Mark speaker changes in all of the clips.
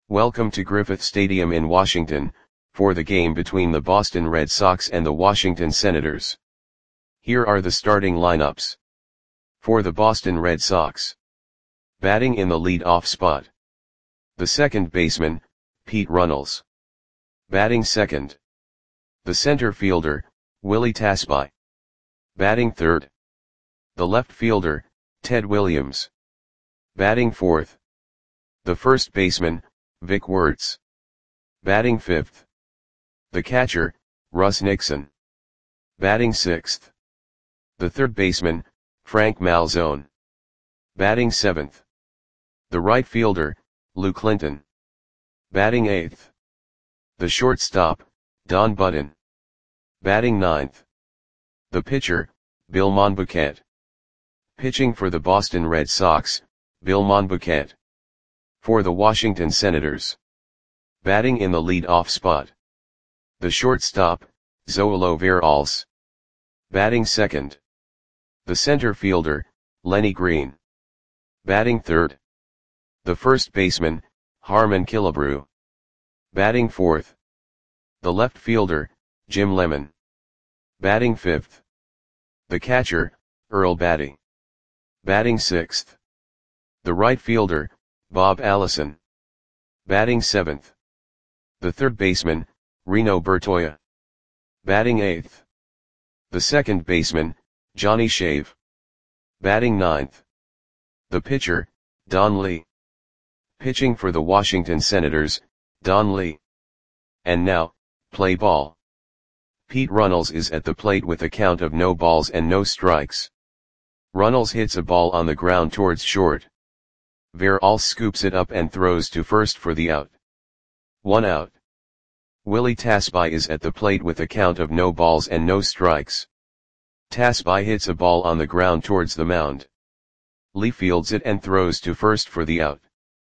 Speaker 1: Welcome to Griffith Stadium in Washington, for the game between the Boston Red Sox and the Washington Senators. Here are the starting lineups. For the Boston Red Sox. Batting in the lead-off spot. The second baseman, Pete Runnels. Batting second. The center fielder, Willie Tasby. Batting third. The left fielder, Ted Williams. Batting fourth. The first baseman, Vic Wertz. Batting fifth. The catcher, Russ Nixon. Batting sixth. The third baseman, Frank Malzone. Batting seventh. The right fielder, Lou Clinton. Batting eighth. The shortstop, Don Button. Batting ninth. The pitcher, Bill Monbouquet. Pitching for the Boston Red Sox, Bill Monbouquet. For the Washington Senators. Batting in the lead-off spot. The shortstop, Zoilo Veralles. Batting second. The center fielder, Lenny Green. Batting third. The first baseman, Harmon Killebrew. Batting fourth. The left fielder, Jim Lemon. Batting fifth. The catcher, Earl Batty. Batting sixth. The right fielder, Bob Allison. Batting seventh. The third baseman, Reno Bertoia. Batting eighth. The second baseman, Johnny Shave. Batting ninth. The pitcher, Don Lee. Pitching for the Washington Senators, Don Lee. And now, play ball. Pete Runnels is at the plate with a count of no balls and no strikes. Runnels hits a ball on the ground towards short. Veralles scoops it up and throws to first for the out. 1 out. Willie Tasby is at the plate with a count of no balls and no strikes. Tasby hits a ball on the ground towards the mound. Lee fields it and throws to first for the out.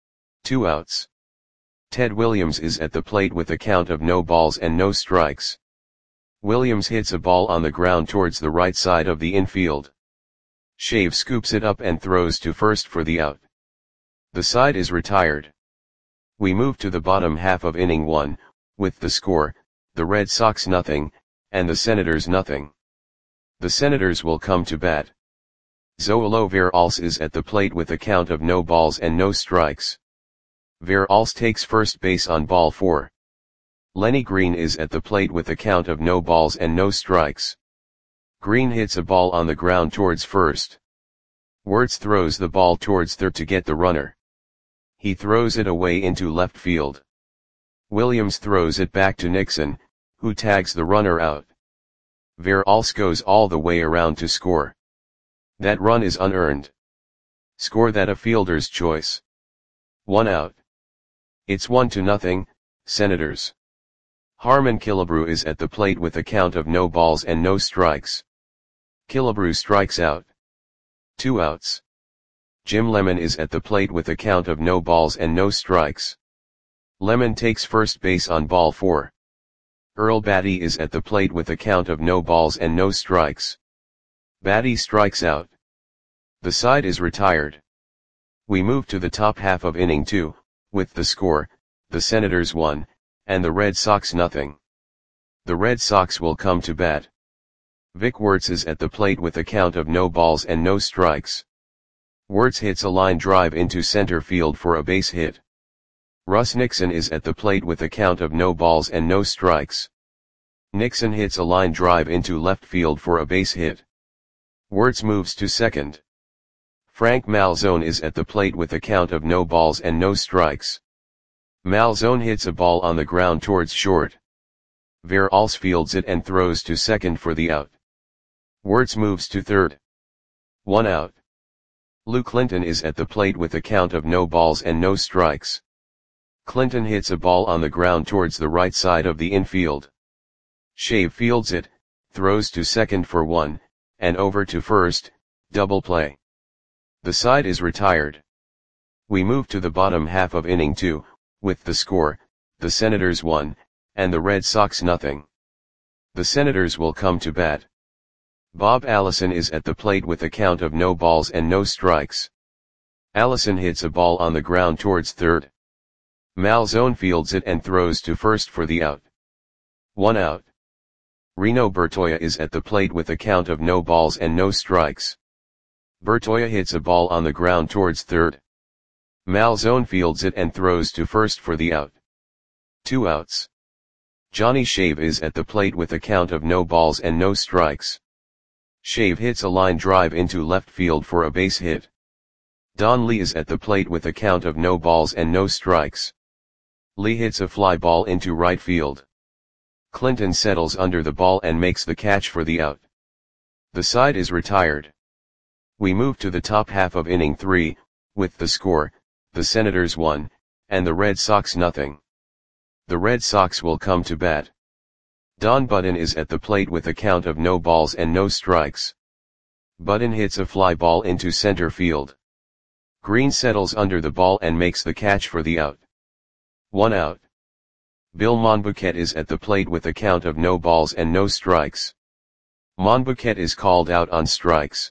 Speaker 1: 2 outs. Ted Williams is at the plate with a count of no balls and no strikes. Williams hits a ball on the ground towards the right side of the infield. Shave scoops it up and throws to first for the out. The side is retired. We move to the bottom half of inning 1, with the score, the Red Sox nothing, and the Senators nothing. The Senators will come to bat. Zoilo Veralles is at the plate with a count of no balls and no strikes. Veralles takes first base on ball 4. Lenny Green is at the plate with a count of no balls and no strikes. Green hits a ball on the ground towards first. Wertz throws the ball towards third to get the runner. He throws it away into left field. Williams throws it back to Nixon, who tags the runner out. Veralles goes all the way around to score. That run is unearned. Score that a fielder's choice. 1 out. It's 1-0, Senators. Harmon Killebrew is at the plate with a count of no balls and no strikes. Killebrew strikes out. 2 outs. Jim Lemon is at the plate with a count of no balls and no strikes. Lemon takes first base on ball 4. Earl Batty is at the plate with a count of no balls and no strikes. Batty strikes out. The side is retired. We move to the top half of inning 2, with the score, the Senators 1, and the Red Sox nothing. The Red Sox will come to bat. Vic Wertz is at the plate with a count of no balls and no strikes. Wertz hits a line drive into center field for a base hit. Russ Nixon is at the plate with a count of no balls and no strikes. Nixon hits a line drive into left field for a base hit. Wertz moves to second. Frank Malzone is at the plate with a count of no balls and no strikes. Malzone hits a ball on the ground towards short. Veralles fields it and throws to second for the out. Wertz moves to third. 1 out. Lou Clinton is at the plate with a count of no balls and no strikes. Clinton hits a ball on the ground towards the right side of the infield. Shave fields it, throws to second for 1, and over to first, double play. The side is retired. We move to the bottom half of inning 2, with the score, the Senators 1, and the Red Sox nothing. The Senators will come to bat. Bob Allison is at the plate with a count of no balls and no strikes. Allison hits a ball on the ground towards third. Malzone fields it and throws to first for the out. 1 out. Reno Bertoia is at the plate with a count of no balls and no strikes. Bertoia hits a ball on the ground towards third. Malzone fields it and throws to first for the out. 2 outs. Johnny Shave is at the plate with a count of no balls and no strikes. Shave hits a line drive into left field for a base hit. Don Lee is at the plate with a count of no balls and no strikes. Lee hits a fly ball into right field. Clinton settles under the ball and makes the catch for the out. The side is retired. We move to the top half of inning 3, with the score, the Senators 1, and the Red Sox nothing. The Red Sox will come to bat. Don Button is at the plate with a count of no balls and no strikes. Button hits a fly ball into center field. Green settles under the ball and makes the catch for the out. 1 out. Bill Monbouquet is at the plate with a count of no balls and no strikes. Monbouquet is called out on strikes.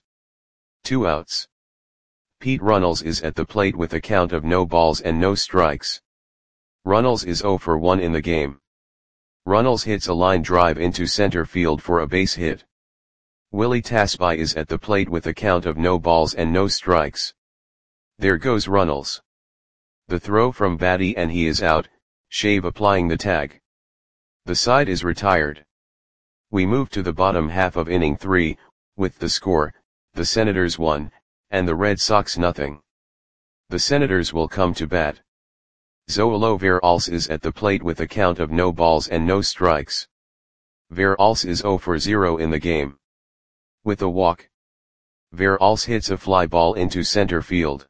Speaker 1: 2 outs. Pete Runnels is at the plate with a count of no balls and no strikes. Runnels is 0 for 1 in the game. Runnels hits a line drive into center field for a base hit. Willie Tasby is at the plate with a count of no balls and no strikes. There goes Runnels. The throw from Batty and he is out, Shave applying the tag. The side is retired. We move to the bottom half of inning 3, with the score, the Senators 1, and the Red Sox nothing. The Senators will come to bat. Zoilo Veralce is at the plate with a count of no balls and no strikes. Veralce is 0 for 0 in the game. With a walk. Veralce hits a fly ball into center field.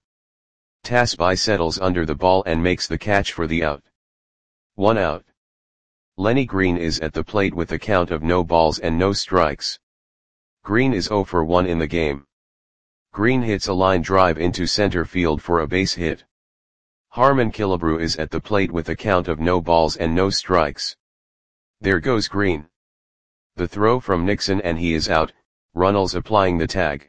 Speaker 1: Tasby settles under the ball and makes the catch for the out. 1 out. Lenny Green is at the plate with a count of no balls and no strikes. Green is 0 for 1 in the game. Green hits a line drive into center field for a base hit. Harmon Killebrew is at the plate with a count of no balls and no strikes. There goes Green. The throw from Nixon and he is out, Runnels applying the tag.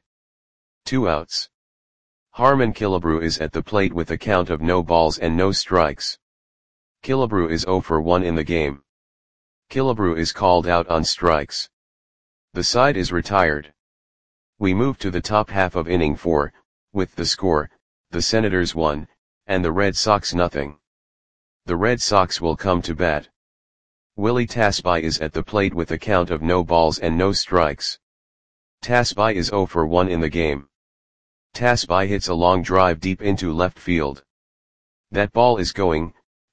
Speaker 1: 2 outs. Harmon Killebrew is at the plate with a count of no balls and no strikes. Killebrew is 0 for 1 in the game. Killebrew is called out on strikes. The side is retired. We move to the top half of inning 4, with the score, the Senators 1, and the Red Sox nothing. The Red Sox will come to bat. Willie Tasby is at the plate with a count of no balls and no strikes. Tasby is 0 for 1 in the game. Tasby hits a long drive deep into left field. That ball is going,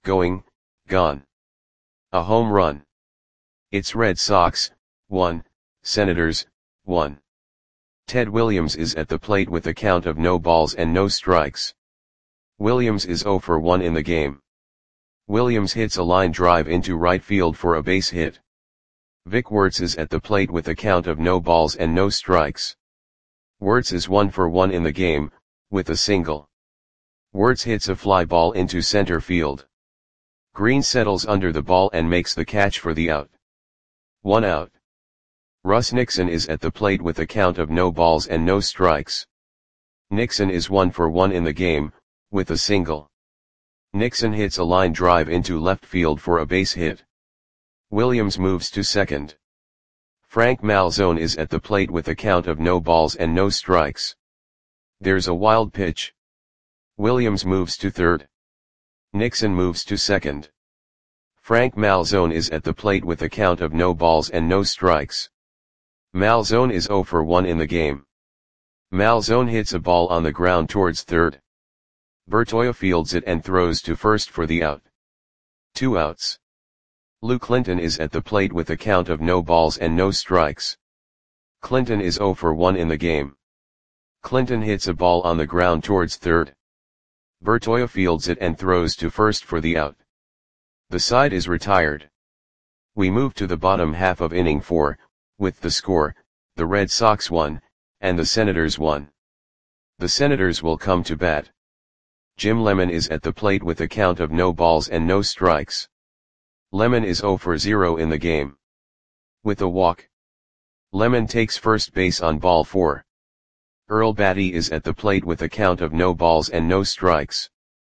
Speaker 1: gone. A home run. It's Red Sox, 1, Senators, 1. Ted Williams is at the plate with a count of no balls and no strikes. Williams is 0 for 1 in the game. Williams hits a line drive into right field for a base hit. Vic Wertz is at the plate with a count of no balls and no strikes. Wertz is 1 for 1 in the game, with a single. Wertz hits a fly ball into center field. Green settles under the ball and makes the catch for the out. 1 out. Russ Nixon is at the plate with a count of no balls and no strikes. Nixon is 1 for 1 in the game, with a single. Nixon hits a line drive into left field for a base hit. Williams moves to second. Frank Malzone is at the plate with a count of no balls and no strikes. There's a wild pitch. Williams moves to third. Nixon moves to second. Frank Malzone is at the plate with a count of no balls and no strikes. Malzone is 0 for 1 in the game. Malzone hits a ball on the ground towards third. Bertoia fields it and throws to first for the out. 2 outs. Lou Clinton is at the plate with a count of no balls and no strikes. Clinton is 0 for 1 in the game. Clinton hits a ball on the ground towards third. Bertoia fields it and throws to first for the out. The side is retired. We move to the bottom half of inning 4, with the score, the Red Sox 1, and the Senators 1. The Senators will come to bat. Jim Lemon is at the plate with a count of no balls and no strikes. Lemon is 0 for 0 in the game. With a walk. Lemon takes first base on ball 4. Earl Batty is at the plate with a count of no balls and no strikes.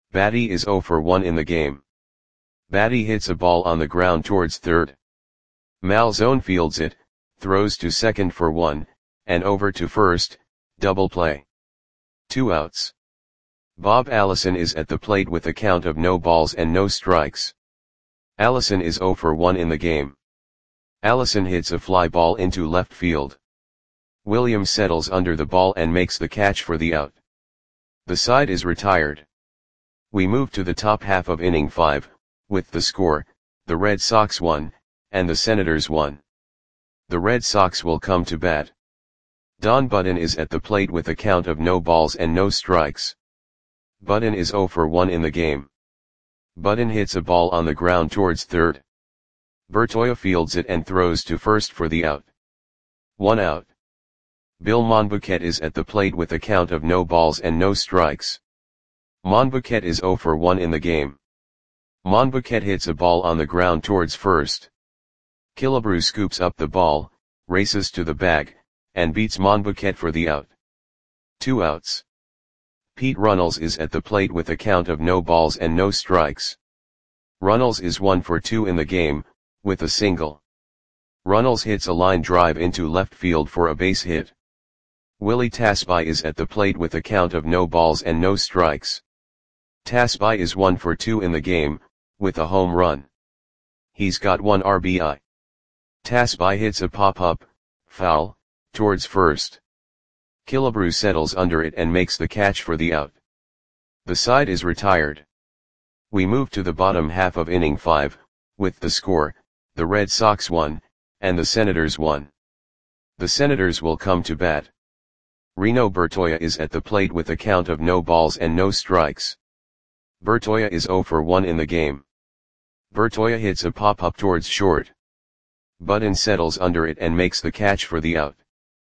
Speaker 1: Batty is 0 for 1 in the game. Batty hits a ball on the ground towards third. Malzone fields it, throws to second for 1, and over to first, double play. 2 outs. Bob Allison is at the plate with a count of no balls and no strikes. Allison is 0 for 1 in the game. Allison hits a fly ball into left field. Williams settles under the ball and makes the catch for the out. The side is retired. We move to the top half of inning 5, with the score, the Red Sox 1, and the Senators 1. The Red Sox will come to bat. Don Button is at the plate with a count of no balls and no strikes. Button is 0 for 1 in the game. Button hits a ball on the ground towards third. Bertoia fields it and throws to first for the out. 1 out. Bill Monbouquet is at the plate with a count of no balls and no strikes. Monbouquet is 0 for 1 in the game. Monbouquet hits a ball on the ground towards first. Killebrew scoops up the ball, races to the bag, and beats Monbouquet for the out. 2 outs. Pete Runnels is at the plate with a count of no balls and no strikes. Runnels is 1 for 2 in the game, with a single. Runnels hits a line drive into left field for a base hit. Willie Tasby is at the plate with a count of no balls and no strikes. Tasby is 1 for 2 in the game, with a home run. He's got 1 RBI. Tasby hits a pop-up, foul, towards first. Killebrew settles under it and makes the catch for the out. The side is retired. We move to the bottom half of inning 5, with the score, the Red Sox 1, and the Senators 1. The Senators will come to bat. Reno Bertoia is at the plate with a count of no balls and no strikes. Bertoia is 0 for 1 in the game. Bertoia hits a pop-up towards short. Button settles under it and makes the catch for the out.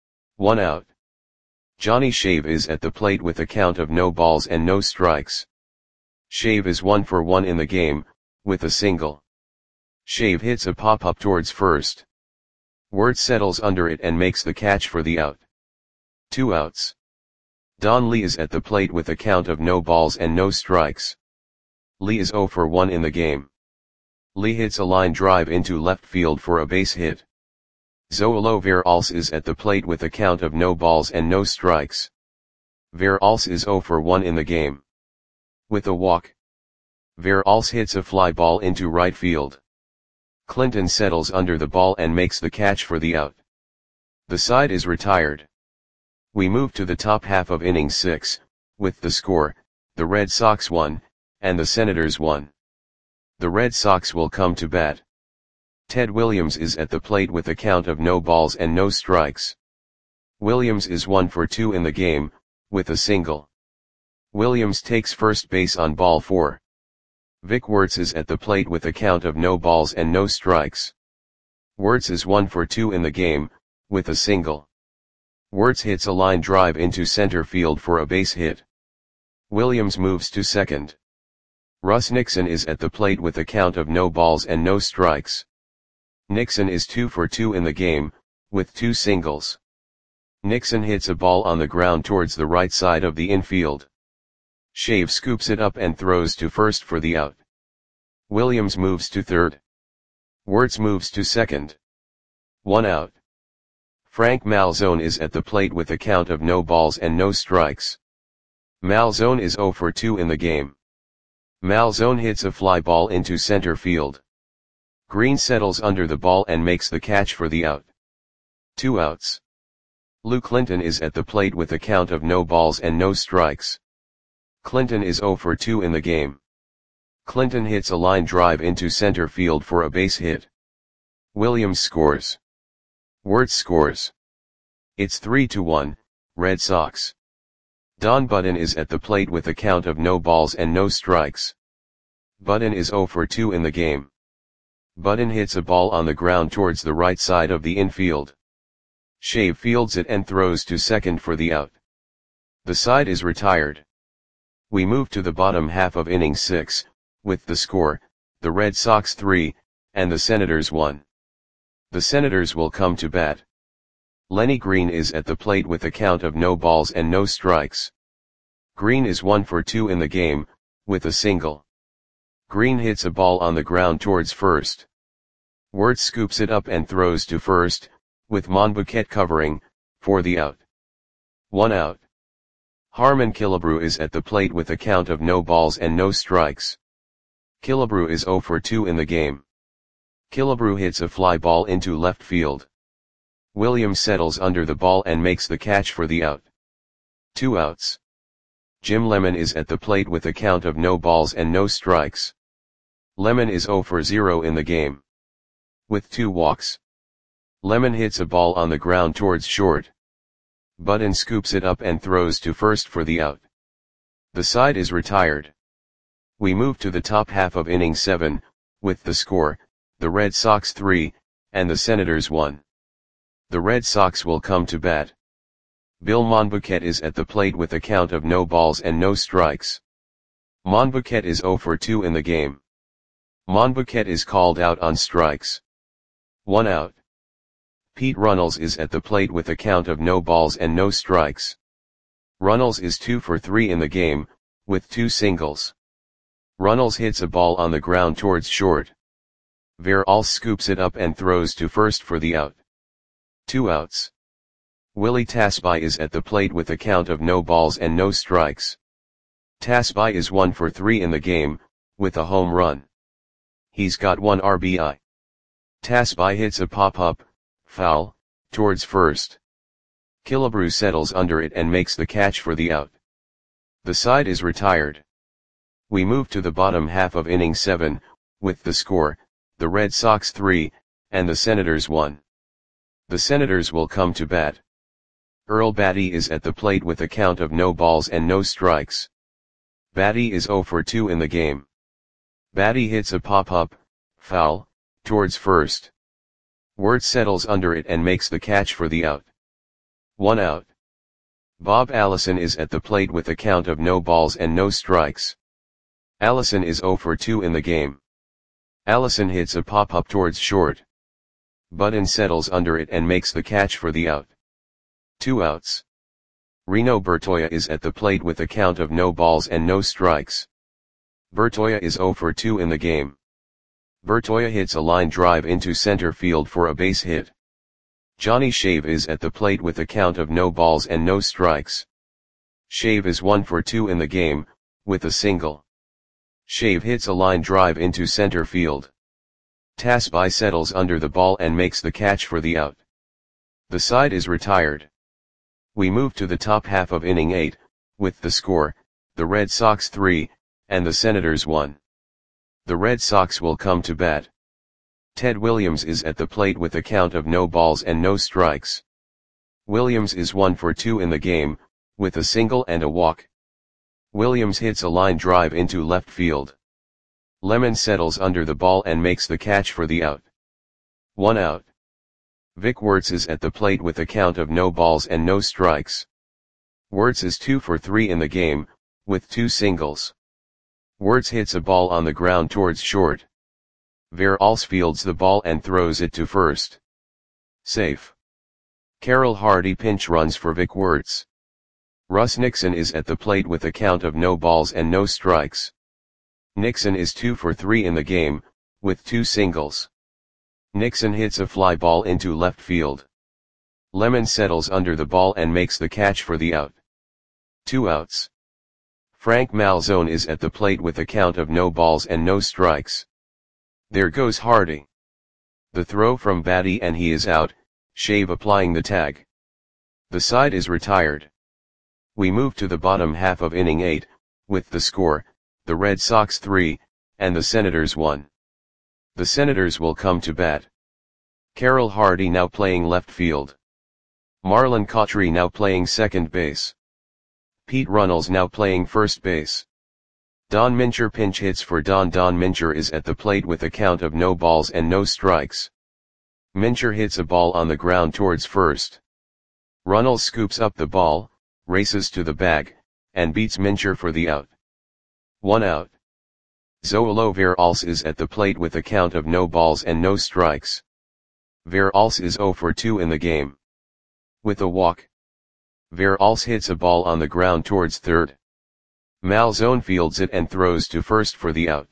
Speaker 1: 1 out. Johnny Shave is at the plate with a count of no balls and no strikes. Shave is 1 for 1 in the game, with a single. Shave hits a pop-up towards first. Wirtz settles under it and makes the catch for the out. 2 outs. Don Lee is at the plate with a count of no balls and no strikes. Lee is 0 for 1 in the game. Lee hits a line drive into left field for a base hit. Zoilo Veralce is at the plate with a count of no balls and no strikes. Veralce is 0 for 1 in the game. With a walk. Veralce hits a fly ball into right field. Clinton settles under the ball and makes the catch for the out. The side is retired. We move to the top half of inning 6, with the score, the Red Sox 1, and the Senators 1. The Red Sox will come to bat. Ted Williams is at the plate with a count of no balls and no strikes. Williams is 1 for 2 in the game, with a single. Williams takes first base on ball 4. Vic Wirtz is at the plate with a count of no balls and no strikes. Wirtz is 1 for 2 in the game, with a single. Wirtz hits a line drive into center field for a base hit. Williams moves to second. Russ Nixon is at the plate with a count of no balls and no strikes. Nixon is 2 for 2 in the game, with 2 singles. Nixon hits a ball on the ground towards the right side of the infield. Shave scoops it up and throws to first for the out. Williams moves to third. Wirtz moves to second. 1 out. Frank Malzone is at the plate with a count of no balls and no strikes. Malzone is 0 for 2 in the game. Malzone hits a fly ball into center field. Green settles under the ball and makes the catch for the out. 2 outs. Lou Clinton is at the plate with a count of no balls and no strikes. Clinton is 0 for 2 in the game. Clinton hits a line drive into center field for a base hit. Williams scores. Wirtz scores. It's 3-1, Red Sox. Don Button is at the plate with a count of no balls and no strikes. Button is 0 for 2 in the game. Button hits a ball on the ground towards the right side of the infield. Shave fields it and throws to second for the out. The side is retired. We move to the bottom half of inning 6, with the score, the Red Sox 3, and the Senators 1. The Senators will come to bat. Lenny Green is at the plate with a count of no balls and no strikes. Green is 1 for 2 in the game, with a single. Green hits a ball on the ground towards first. Wirtz scoops it up and throws to first, with Monbouquet covering, for the out. 1 out. Harmon Killebrew is at the plate with a count of no balls and no strikes. Killebrew is 0 for 2 in the game. Killebrew hits a fly ball into left field. Williams settles under the ball and makes the catch for the out. 2 outs. Jim Lemon is at the plate with a count of no balls and no strikes. Lemon is 0 for 0 in the game. With 2 walks. Lemon hits a ball on the ground towards short. Button scoops it up and throws to first for the out. The side is retired. We move to the top half of inning 7, with the score, the Red Sox 3, and the Senators 1. The Red Sox will come to bat. Bill Monbouquet is at the plate with a count of no balls and no strikes. Monbouquet is 0 for 2 in the game. Monbouquet is called out on strikes. 1 out. Pete Runnels is at the plate with a count of no balls and no strikes. Runnels is 2 for 3 in the game, with 2 singles. Runnels hits a ball on the ground towards short. Veralls scoops it up and throws to first for the out. 2 outs. Willie Tasby is at the plate with a count of no balls and no strikes. Tasby is 1 for 3 in the game, with a home run. He's got 1 RBI. Tasby hits a pop-up, foul, towards first. Killebrew settles under it and makes the catch for the out. The side is retired. We move to the bottom half of inning 7, with the score, the Red Sox 3, and the Senators 1. The Senators will come to bat. Earl Batty is at the plate with a count of no balls and no strikes. Batty is 0 for 2 in the game. Batty hits a pop-up, foul, towards first. Wirtz settles under it and makes the catch for the out. 1 out. Bob Allison is at the plate with a count of no balls and no strikes. Allison is 0 for 2 in the game. Allison hits a pop-up towards short. Button settles under it and makes the catch for the out. 2 outs. Reno Bertoia is at the plate with a count of no balls and no strikes. Bertoia is 0 for 2 in the game. Bertoia hits a line drive into center field for a base hit. Johnny Shave is at the plate with a count of no balls and no strikes. Shave is 1 for 2 in the game, with a single. Shave hits a line drive into center field. Tasby settles under the ball and makes the catch for the out. The side is retired. We move to the top half of inning 8, with the score, the Red Sox 3, and the Senators 1. The Red Sox will come to bat. Ted Williams is at the plate with a count of no balls and no strikes. Williams is 1 for 2 in the game, with a single and a walk. Williams hits a line drive into left field. Lemon settles under the ball and makes the catch for the out. 1 out. Vic Wirtz is at the plate with a count of no balls and no strikes. Wirtz is 2 for 3 in the game, with 2 singles. Wirtz hits a ball on the ground towards short. Veralls fields the ball and throws it to first. Safe. Carroll Hardy pinch runs for Vic Wirtz. Russ Nixon is at the plate with a count of no balls and no strikes. Nixon is 2 for 3 in the game, with 2 singles. Nixon hits a fly ball into left field. Lemon settles under the ball and makes the catch for the out. 2 outs. Frank Malzone is at the plate with a count of no balls and no strikes. There goes Hardy. The throw from Batty and he is out, Shave applying the tag. The side is retired. We move to the bottom half of inning 8, with the score, the Red Sox 3, and the Senators 1. The Senators will come to bat. Carroll Hardy now playing left field. Marlon Cautry now playing second base. Pete Runnels now playing first base. Don Mincher pinch hits for Don Mincher is at the plate with a count of no balls and no strikes. Mincher hits a ball on the ground towards first. Runnels scoops up the ball, races to the bag, and beats Mincher for the out. 1 out. Zoilo Veralls is at the plate with a count of no balls and no strikes. Veralls is 0 for 2 in the game. With a walk. Veralls hits a ball on the ground towards third. Malzone fields it and throws to first for the out.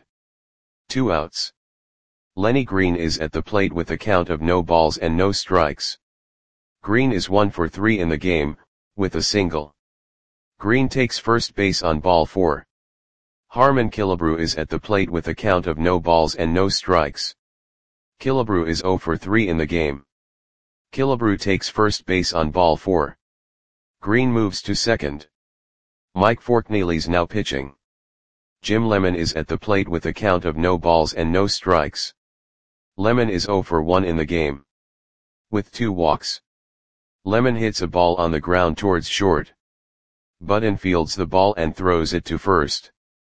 Speaker 1: 2 outs. Lenny Green is at the plate with a count of no balls and no strikes. Green is 1 for 3 in the game, with a single. Green takes first base on ball 4. Harmon Killebrew is at the plate with a count of no balls and no strikes. Killebrew is 0 for 3 in the game. Killebrew takes first base on ball 4. Green moves to second. Mike Forkneely's now pitching. Jim Lemon is at the plate with a count of no balls and no strikes. Lemon is 0 for 1 in the game. With 2 walks. Lemon hits a ball on the ground towards short. Button fields the ball and throws it to first.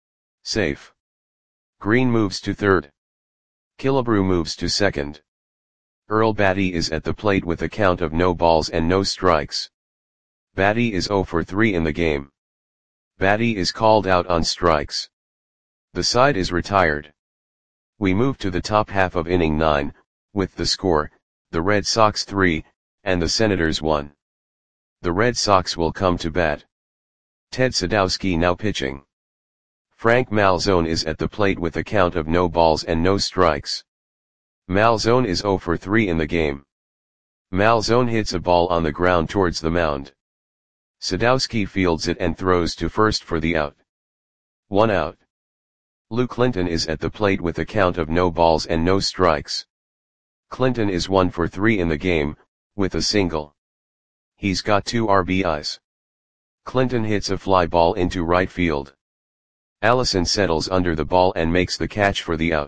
Speaker 1: Safe. Green moves to third. Killebrew moves to second. Earl Batty is at the plate with a count of no balls and no strikes. Batty is 0 for 3 in the game. Batty is called out on strikes. The side is retired. We move to the top half of inning 9, with the score, the Red Sox 3, and the Senators 1. The Red Sox will come to bat. Ted Sadowski now pitching. Frank Malzone is at the plate with a count of no balls and no strikes. Malzone is 0 for 3 in the game. Malzone hits a ball on the ground towards the mound. Sadowski fields it and throws to first for the out. 1 out. Lou Clinton is at the plate with a count of no balls and no strikes. Clinton is 1 for 3 in the game, with a single. He's got 2 RBIs. Clinton hits a fly ball into right field. Allison settles under the ball and makes the catch for the out.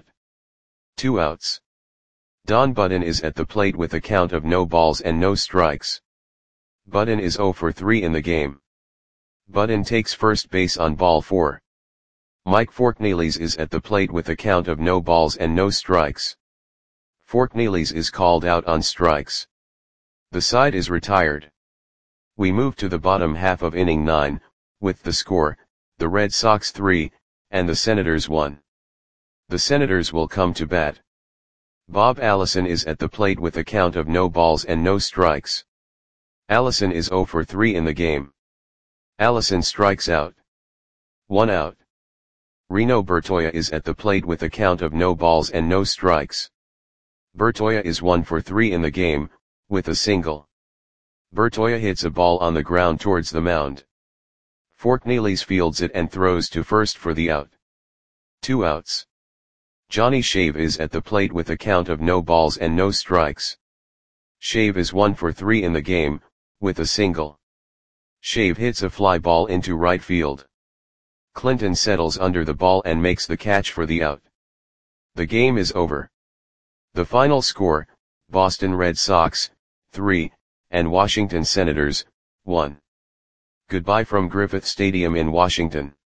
Speaker 1: 2 outs. Don Button is at the plate with a count of no balls and no strikes. Button is 0 for 3 in the game. Button takes first base on ball 4. Mike Forkneely's is at the plate with a count of no balls and no strikes. Forkneely's is called out on strikes. The side is retired. We move to the bottom half of inning 9, with the score, the Red Sox 3, and the Senators 1. The Senators will come to bat. Bob Allison is at the plate with a count of no balls and no strikes. Allison is 0 for 3 in the game. Allison strikes out. 1 out. Reno Bertoia is at the plate with a count of no balls and no strikes. Bertoia is 1 for 3 in the game, with a single. Bertoia hits a ball on the ground towards the mound. Forkneely's fields it and throws to first for the out. 2 outs. Johnny Shave is at the plate with a count of no balls and no strikes. Shave is 1 for 3 in the game, with a single. Shave hits a fly ball into right field. Clinton settles under the ball and makes the catch for the out. The game is over. The final score, Boston Red Sox, 3, and Washington Senators, 1. Goodbye from Griffith Stadium in Washington.